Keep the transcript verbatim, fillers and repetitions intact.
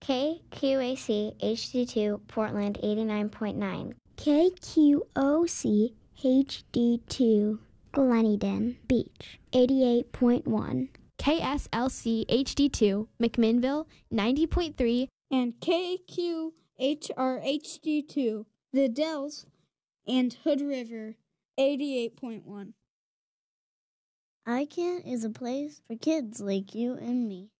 K Q A C H D two Portland eighty-nine point nine. K Q O C H D two Gleneden Beach eighty-eight point one. K S L C H D two McMinnville ninety point three. And K Q H R H D two The Dells and Hood River eighty-eight point one. I C A N is a place for kids like you and me.